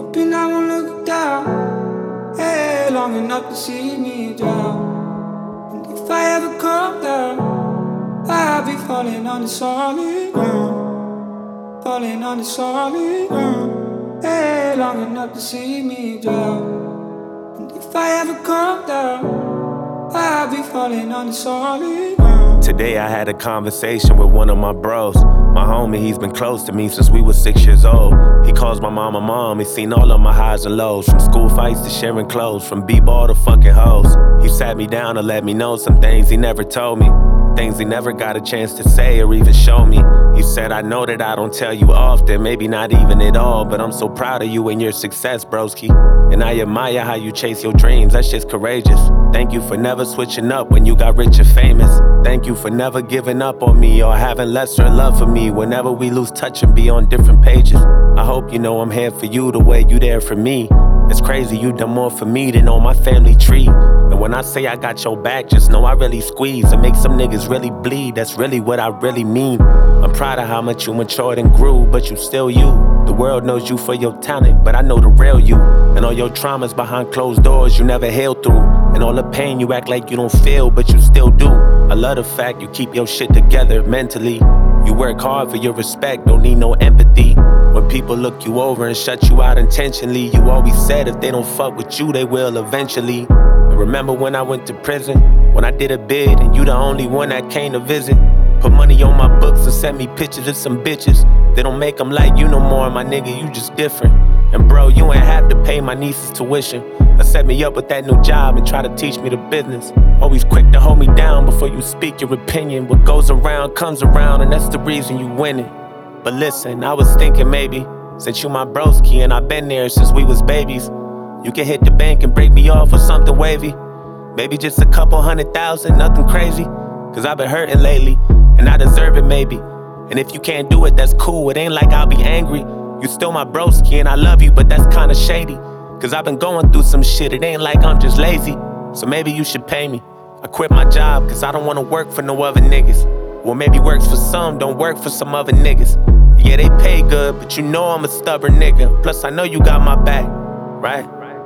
hoping I won't look down, hey, long enough to see me drown. And if I ever come down, I'll be falling on the solid ground, falling on the solid ground, hey, long enough to see me drown. And if I ever come down, I'll be falling on the solid ground. Today I had a conversation with one of my bros. My homie, he's been close to me since we were 6 years old. He calls my mama mom, he's seen all of my highs and lows. From school fights to sharing clothes, from b-ball to fucking hoes. He sat me down to let me know some things he never told me, things he never got a chance to say or even show me. He said, I know that I don't tell you often, maybe not even at all, but I'm so proud of you and your success, broski. And I admire how you chase your dreams, that shit's courageous. Thank you for never switching up when you got rich and famous. Thank you for never giving up on me or having lesser love for me whenever we lose touch and be on different pages. I hope you know I'm here for you the way you there for me. It's crazy you done more for me than on my family tree. And when I say I got your back, just know I really squeeze and make some niggas really bleed. That's really what I really mean. I'm proud of how much you matured and grew, but you still you. The world knows you for your talent, but I know the real you. And all your traumas behind closed doors you never healed through. And all the pain you act like you don't feel, but you still do. I love the fact you keep your shit together mentally. You work hard for your respect, don't need no empathy. When people look you over and shut you out intentionally, you always said if they don't fuck with you, they will eventually. And remember when I went to prison, when I did a bid and you the only one that came to visit. Put money on my books and sent me pictures of some bitches. They don't make them like you no more, my nigga, you just different. And bro, you ain't have to pay my niece's tuition or set me up with that new job and try to teach me the business. Always quick to hold me down before you speak your opinion. What goes around comes around, and that's the reason you winning. But listen, I was thinking maybe, since you my broski and I've been there since we was babies, you can hit the bank and break me off with something wavy. Maybe just a couple 100,000, nothing crazy. Cause I've been hurting lately, and I deserve it maybe. And if you can't do it, that's cool, it ain't like I'll be angry. You still my broski and I love you, but that's kinda shady. Cause I've been going through some shit, it ain't like I'm just lazy. So maybe you should pay me. I quit my job cause I don't wanna work for no other niggas. Well, maybe works for some, don't work for some other niggas. Yeah, they pay good, but you know I'm a stubborn nigga. Plus I know you got my back, right?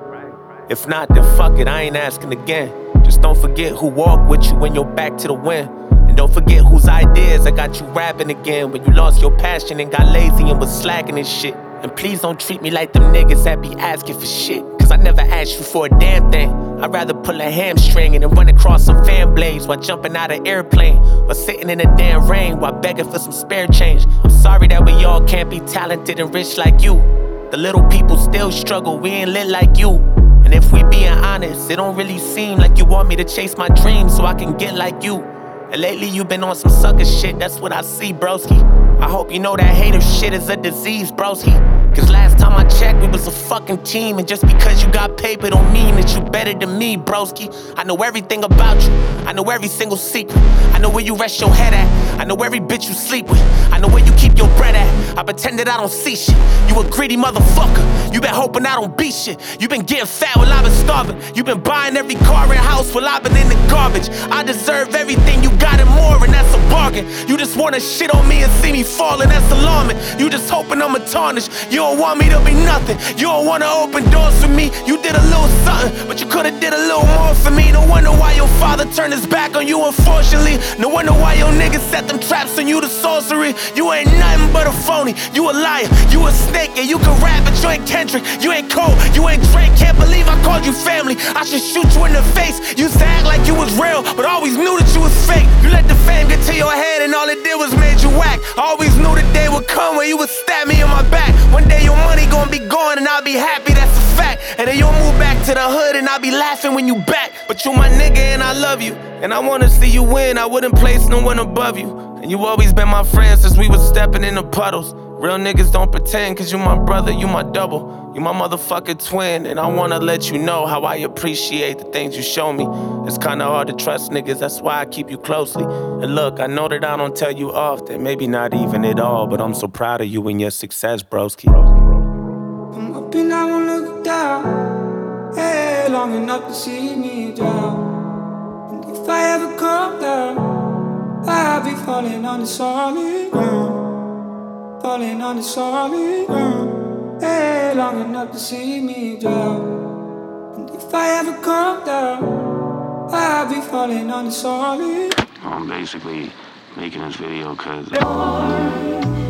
If not, then fuck it, I ain't asking again. Just don't forget who walked with you when you're back to the wind. And don't forget whose ideas that got you rapping again when you lost your passion and got lazy and was slacking and shit. And please don't treat me like them niggas that be asking for shit. Cause I never asked you for a damn thing. I'd rather pull a hamstring and then run across some fan blades while jumping out of airplane, or sitting in the damn rain while begging for some spare change. I'm sorry that we all can't be talented and rich like you. The little people still struggle, we ain't lit like you. And if we being honest, it don't really seem like you want me to chase my dreams so I can get like you. And lately you been on some sucker shit, that's what I see, broski. I hope you know that hater shit is a disease, broski. Cause last time I checked, we was a fucking team. And just because you got paper don't mean that you better than me, broski. I know everything about you, I know every single secret. I know where you rest your head at, I know every bitch you sleep with. I know where you keep your bread at, I pretend that I don't see shit. You a greedy motherfucker, you been hoping I don't be shit. You been getting fat while I've been starving. You been buying every car and house while I've been in the garbage. I deserve everything, you got it more and that's a bargain. You just wanna shit on me and see me falling, that's alarming. You just hoping I'ma tarnish, you don't want me to be nothing. You don't wanna open doors for me, you did a little something, but you could've did a little more for me. No wonder why your father turned his back on you, unfortunately. No wonder why your niggas set them traps on you to sorcery. You ain't nothing but a phony, you a liar, you a snake, and you can rap, but you ain't Kendrick, you ain't Cole, you ain't Drake. Can't believe I called you family, I should shoot you in the face. Used to act like you was real, but always knew that you was fake. You let the fame get to your head and all it did was made you whack. I always knew the day would come when you would stab me in my back. One day your money gon' be gone and I'll be happy, that's a fact. And then you'll move back to the hood and I'll be laughing when you back. But you my nigga and I love you, and I wanna see you win, I wouldn't place no one above you. And you always been my friend since we was stepping in the puddles. Real niggas don't pretend, cause you my brother, you my double, you my motherfucking twin. And I wanna let you know how I appreciate the things you show me. It's kinda hard to trust niggas, that's why I keep you closely. And look, I know that I don't tell you often, maybe not even at all, but I'm so proud of you and your success, broski. I'm hoping I won't look down, hey, long enough to see me drown. And if I ever come down, I'll be falling on the solid ground, falling on the solid ground, hey. Hey, long enough to see me drown. And if I ever come down, I'll be falling on the solid. I'm basically making this video because